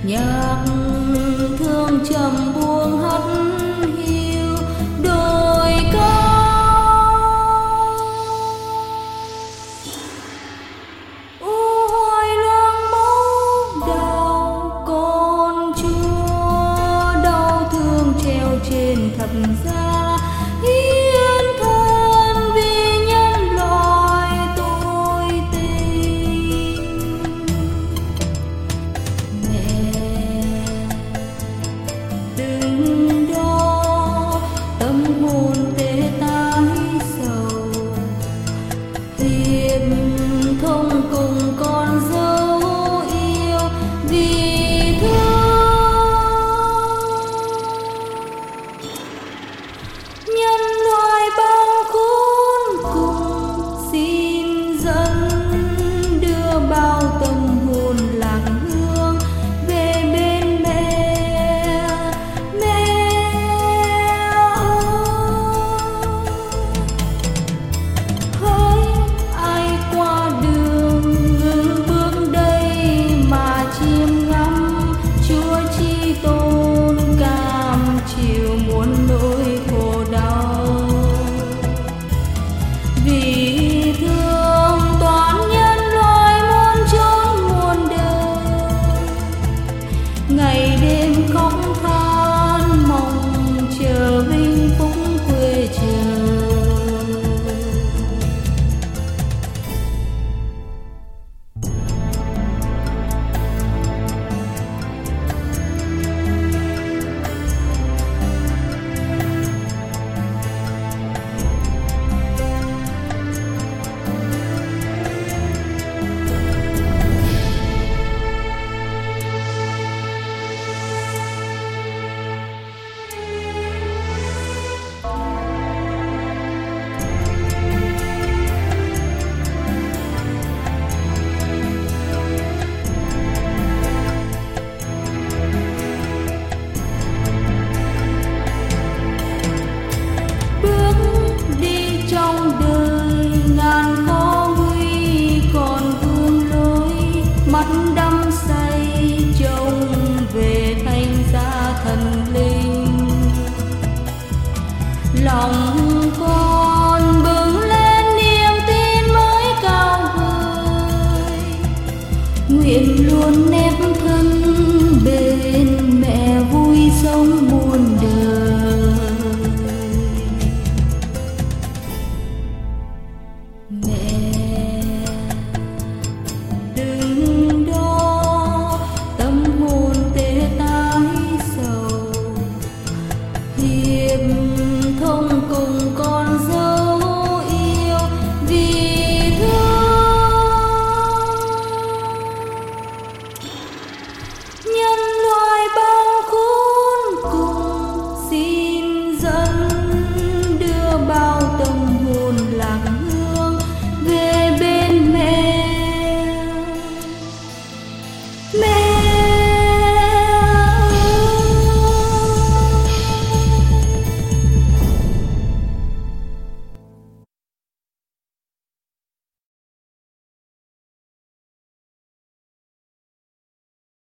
nhạc thương trầm buông hắt hiu đôi cao. Hoài loang máu đào con chúa, đau thương treo trên thập giá hiến thân vì nhân loại tôi tình. Mẹ đừng đó tâm hồn tê tái sầu, hiệp thông cùng con dấu yêu vì thương. Nhân loại bao khốn cùng xin dẫn đưa bao tâm hồn lạc hương về bên mẹ. Mẹ hỡi ai qua đường ngừng bước đây mà chiêm ngắm Chúa chi tôn cam chịu muôn nỗi khổ đau. Vì thương toàn nhân loại muôn chốn muôn đời, ngày